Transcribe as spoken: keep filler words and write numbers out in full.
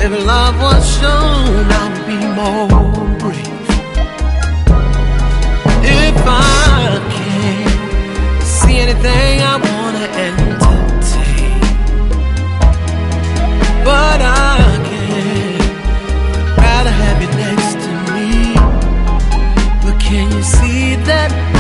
If love was shown, I would be more brave. If I can't see anything I wanna entertain, but I can't, rather have you next to me. But can you see that